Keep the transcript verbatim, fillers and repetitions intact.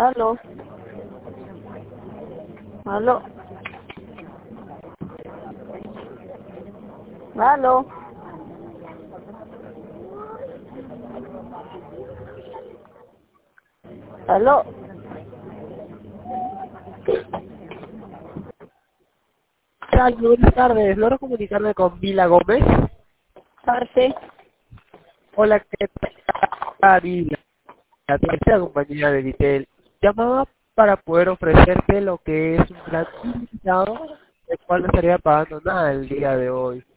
Aló. Aló. Aló. Aló. Hola, buenas tardes. ¿Logro comunicarme con Vila Gómez? Ah, sí. Hola, ¿qué tal, Vila? La tercera compañía de Vitel. Llamaba para poder ofrecerte lo que es un plan ilimitado, el cual no estaría pagando nada el día de hoy.